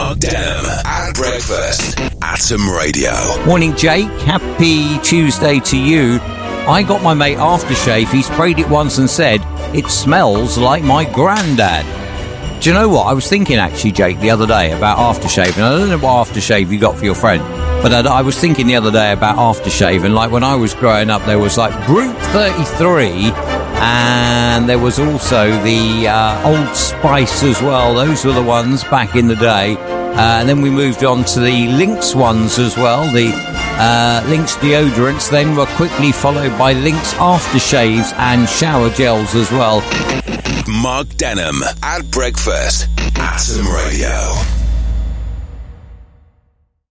Mark Denham at breakfast. Atom Radio. Morning, Jake. Happy Tuesday to you. I got my mate aftershave. He sprayed it once and said, "It smells like my granddad." Do you know what? I was thinking actually, Jake, the other day about aftershave. And I don't know what aftershave you got for your friend, but I was thinking the other day about aftershave. And like when I was growing up, there was like Brute 33, and there was also the Old Spice as well. Those were the ones back in the day. And then we moved on to the Lynx ones as well. The Lynx deodorants then were quickly followed by Lynx aftershaves and shower gels as well. Mark Denham at breakfast. Atom Radio.